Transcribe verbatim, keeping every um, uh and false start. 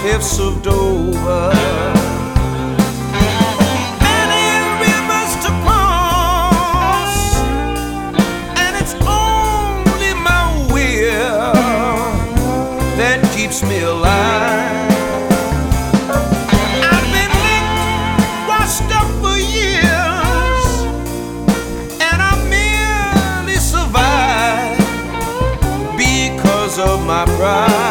cliffs of Dover. Many rivers to cross, and it's only my will that keeps me alive. I've been licked, washed up for years, and I merely survive because of my pride.